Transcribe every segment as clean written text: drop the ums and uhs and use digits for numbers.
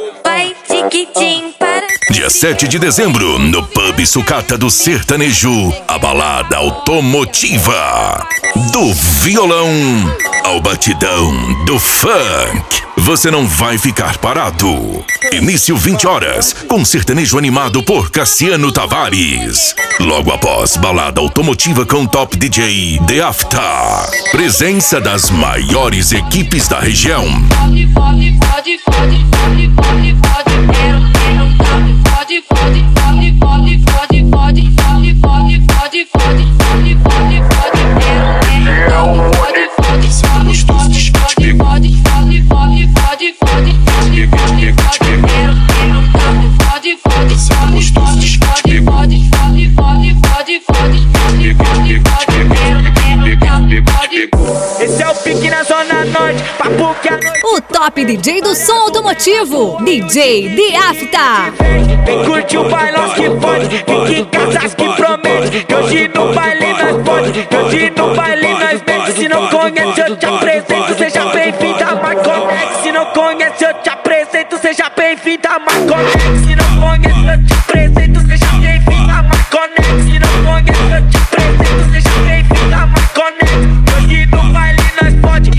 Vai, tiquitim, para. Dia 7 de dezembro, no Pub Sucata do Sertanejo, a balada automotiva. Do violão ao batidão do funk. Você não vai ficar parado. Início 20 horas, com sertanejo animado por Cassiano Tavares. Logo após, balada automotiva com Top DJ The After. Presença das maiores equipes da região. Esse é o pique na zona norte, papo que a noite. O top DJ do som automotivo, DJ The After. Vem curtir o bailão que pode, fique em casas que promete. Que hoje no baile nós pode, que hoje no baile nós mete. Se não conhece eu te apresento, seja bem-vindo a Marconex. Se não conhece eu te apresento, seja bem-vindo a Marconex. Se não conhece eu te apresento, seja bem-vindo a Marconex. Se não conhece eu te apresento, seja bem-vindo a Marconex. Hoje no baile nós pode.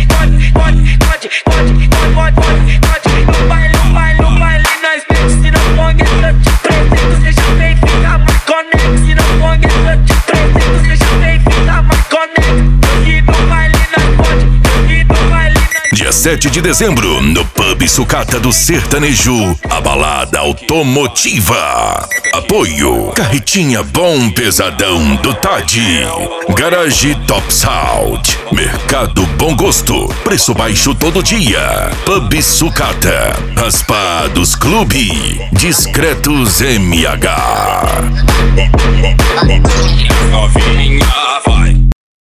No baile nós mete. Se não conhece eu te apresento, seja bem-vindo a Marconex. Se não conhece eu te apresento, seja bem-vindo a Marconex. Hoje no baile nós pode. Dia 7 de dezembro, no Pub Sucata do Sertanejo, a balada automotiva. Apoio: Carretinha Bom Pesadão do Tadi, Garage Top Sound, Mercado Bom Gosto, preço baixo todo dia. Pub Sucata, Raspados Clube, Discretos MH.